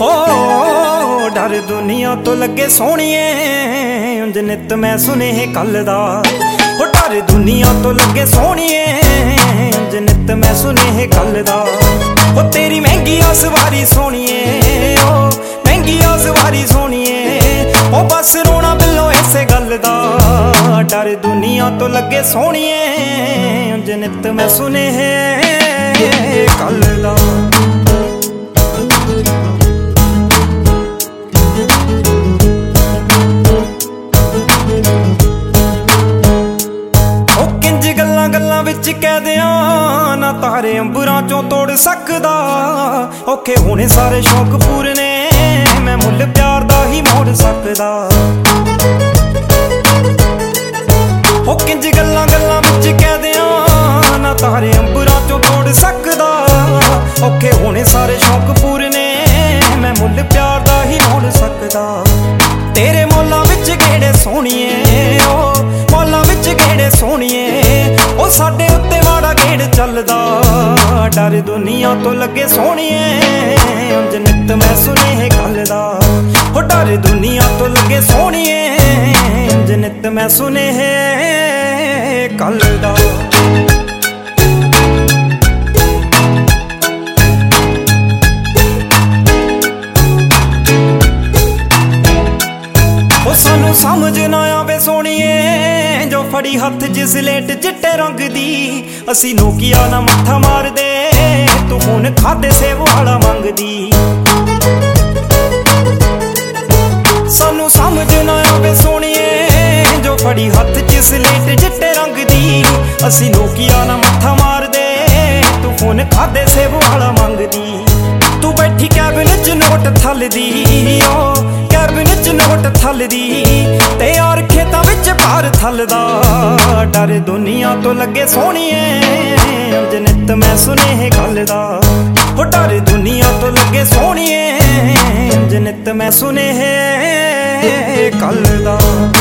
हो डर दुनिया तो लगे सोहणिए उंज नित मैं सुने कल दा। हो डर दुनिया तो लगे सोहणिए उंज नित मैं सुने कल दा। हो तेरी महंगी सवारी सोहणिए ओ महंगी सवारी सोहणिए ओ बस रोना बिलो इसे गल दा। डर दुनिया तो लगे सोहणिए उंज नित मैं सुने कल दा। गल्लां विच कह दियां ना तारे अंबरां चों तोड़ सकदा। औखे होने सारे शौक पूरे ने मैं मुल प्यार दा ही मोड़ सकदा। ओ किंज गल्लां विच कह दियां ना तारे अंबरां चों तोड़ सकदा। औखे होने सारे शौक पूरे ने मैं मुल प्यार दा ही मोड़ सकदा। तेरे मौलां विच गेड़े सोहणिए ओ मौलां विच गेड़े सोहणिए ओ साडे उत्ते वाड़ा गेड़ चलदा। डर दुनिया तो लगे सोहणिए उंज नित मैं सुने कल दा। हो डर दुनिया तो लगे सोहणिए उंज नित मैं सुने कल दा। सानू समझ ना आवे सोहणिए जो फड़ी हथ जिस लेट चिट्टे रंग दी। असी नोकिया ना मत्था मार दे तू फोन खादे सेव वाला मंगदी। सानू समझ ना आवे सोहणिए जो फड़ी हथ जिस लेट चिट्टे रंग दी। असी नोकिया ना मत्था मार दे तू फोन खादे सेव वाला मंगदी। तू बैठी कैबिन च नोट थलदी ओ कैबिन च नोट थलदी ते यार खेतां विच भार थलदा। डर दुनिया तो लगे सोहणिए उंज नित मैं सुने कल दा। हो डर दुनिया तो लगे सोहणिए उंज नित मैं सुने कल दा।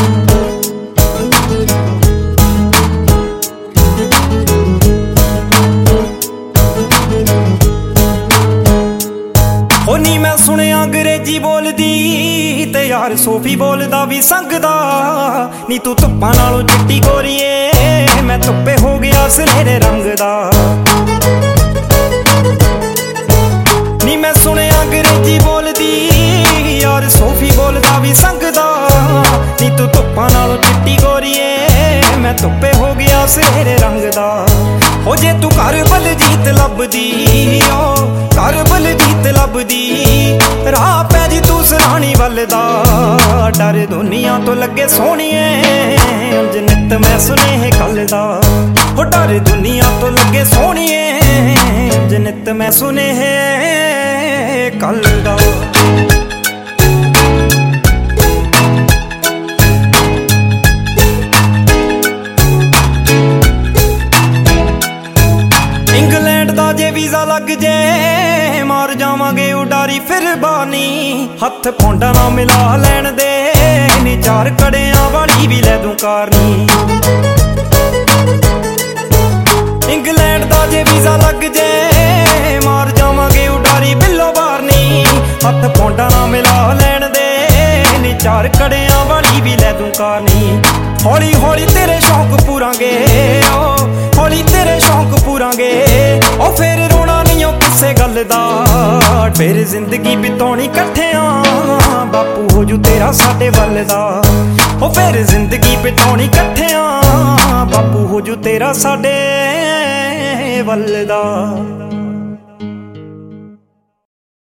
ओ नी मैं सुने अंग्रेजी बोलदी ते यार सोफी बोलदा भी संगदा। नी तू धुप्पां नालों चिट्टी गोरीए मैं धुप्पे हो गया सनेरे रंग दा। नी मैं सुने अंग्रेजी बोलदी यार सोफी बोलदा भी संगदा। नी तू धुप्पां नालों चिट्टी गोरीए मैं धुप्पे हो गया सनेरे रंग दा। हो जे तू घर बलजीत लभदी ओ घर बलजीत लभदी राह पै जी तू सराणी वलदा। डर दुनिया तो लगे सोहणिए उंज नित मैं सुने कल दा। हो डर दुनिया तो लगे सोहणिए उंज नित मैं सुने कल दा। इंग्लैंड दा जे वीज़ा लग जे मार जावांगे उडारी फिर बानी। हथ पौंडा ना मिला लैन दे नी चार कड़ियां वाली भी लै दूं कारनी। इंग्लैंड दा जे वीज़ा लग जे मार जावांगे उडारी बिल्लो बारनी। हथ पौंडा ना मिला लैन दे नी चार कड़ियां वाली भी लै दूं कारनी। हौली हौली तेरे शौक पूरांगे ओ हौली तेरे शौक पूरांगे ओ फिर रोना नहीं ओ किसे गल दा। फिर जिंदगी बिताउणी कट्ठियां बापू हो जू तेरा साडे वल दा। ओ फिर जिंदगी बिताउणी कट्ठियां बापू हो जू तेरा साडे वल दा।